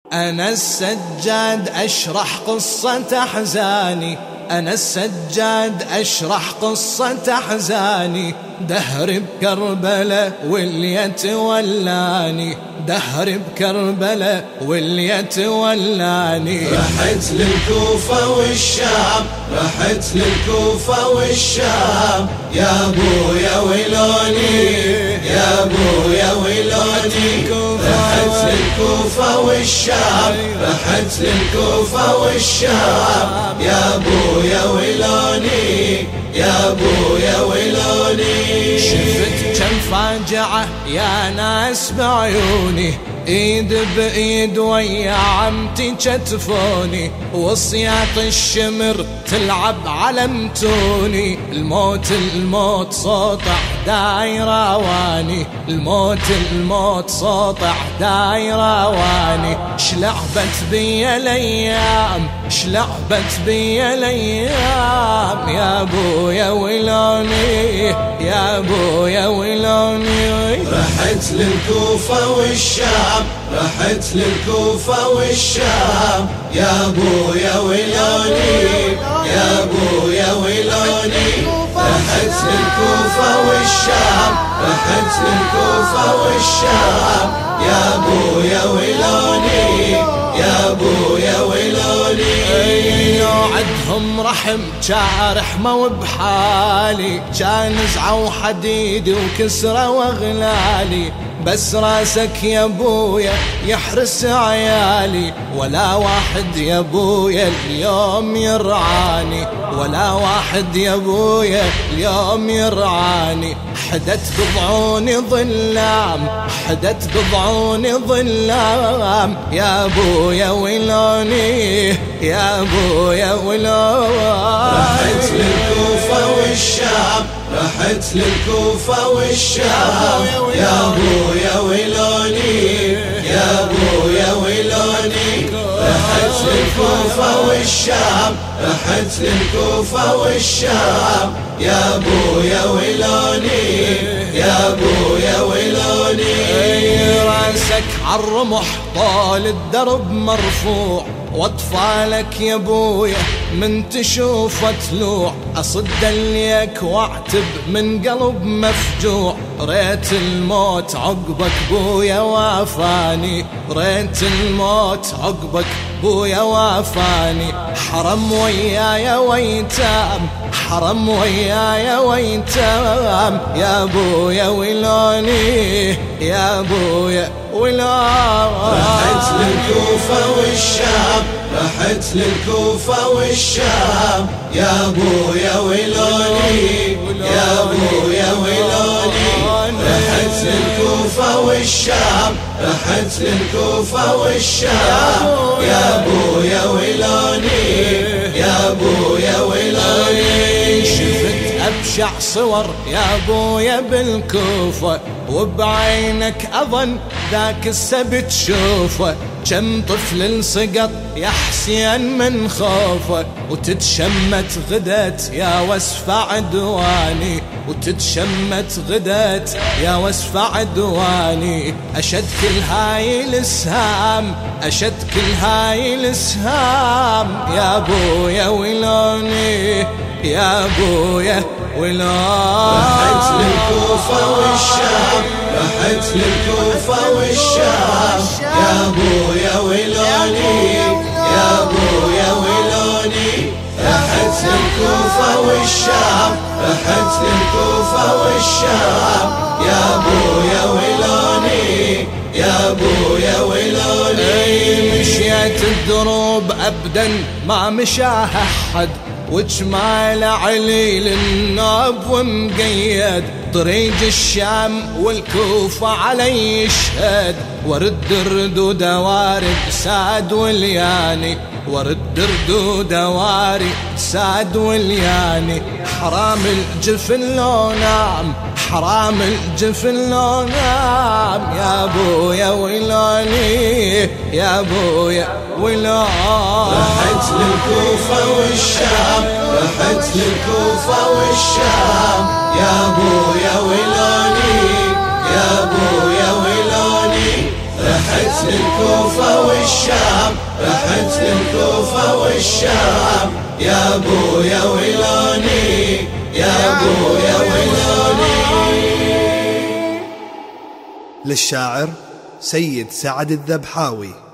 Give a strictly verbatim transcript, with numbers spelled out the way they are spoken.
أنا السجاد أشرح قصة أحزاني، أنا السجاد أشرح قصة أحزاني، دهر بكربلة واللي يتولاني، دهر بكربلة واللي يتولاني. رحت للكوفة والشام، رحت للكوفة والشام، يا ابويا ويلوني، يا ابويا ويلوني. رحت للكوفة والشام، رحت للكوفة والشام، يا ابويا ويلوني، يا ابويا ويلوني. شفت كم فاجعة يا ناس بعيوني، ايد بايد ويا عمتي كتفوني، وصياط الشمر تلعب على متوني، الموت الموت صوت دايرة واني، الموت الموت صوت دايرة واني. شلعبت بي الايام، شلعبت بي الايام، يا ابويا ويلوني، يا ابويا ويلوني. رحت للكوفة والشام، رحت للكوفة والشام، يا ابويا ويلوني، يا ابويا ويلوني. رحت للكوفة والشام، رحت للكوفة والشام، يا ابويا ويلوني، يا ابويا ويلوني. لو عدهم رحم جارح ما وبحالي، كان نزعة وحديدي وكسرة واغلالي، بس راسك يا ابويا يحرس عيالي، ولا واحد يا ابويا اليوم يرعاني، ولا واحد يا ابويا اليوم يرعاني. حدت بضعوني ظلام، حدت بضعوني ظلام، يا ابويا ويلوني، يا ابويا ويلوني. رحت للكوفة والشام، رحت للكوفة والشام، يا ابويا ويلوني، يا ابويا ويلوني. رحت للكوفة والشام، رحت للكوفة والشام، يا ابويا ويلوني، يا ابويا ويلوني. راسك عالرمح طال الدرب مرفوع، واطفالك يا ابويا من تشوفه تلوع، اصد ليك واعتب من قلب مفجوع. ريت الموت عقبك بويا وافاني، ريت الموت عقبك بويا وافاني. حرم ويايا ويتام، حرم ويايا ويتام، يا ابويا ويلوني، يا ابويا ويلوني. رحت للكوفة والشام، رحت للكوفة والشام، يا ابويا ويلوني، يا ابويا ويلوني. رحت للكوفة والشام، رحت للكوفة والشام، يا ابويا ويلوني، يا ابويا ويلوني. شفت أبشع صور يا ابويا بالكوفة، وبعينك أظن ذاك السبت شوفه. كم طفل انسقط يا حسين من خوفه، وتتشمت غدت يا وسف عدواني، وتتشمت غدت يا وسف عدواني. أشد كل هاي الاسهام، أشد كل هاي الاسهام، يا ابويا ويلوني، يا ابويا ويلوني. رحت للكوفة والشام، رحت للكوفة والشام، يا ابويا ويلوني، يا ابويا ويلوني. رحت للكوفة والشام، رحت للكوفة والشام، يا ابويا ويلوني، يا ابويا ويلوني. مشيت الدروب ابدا ما مشاها حد، وجمال علي للناب ومقيد. طريق الشام والكوفة علي يشهد، ورد الردود وارد ساد والياني، ورد الردود وارد ساد والياني. حرام الجفن لو نام، حرام الجفن لو نام، يا ابويا ويلوني، يا ابويا ويلوني. رحت للكوفة والشام، رحت للكوفة والشام، يا ابويا ويلوني، يا ابويا ويلوني. رحت للكوفة والشام، رحت للكوفة والشام، يا ابويا ويلوني، يا ابويا ويلوني. للشاعر سيد سعد الذبحاوي.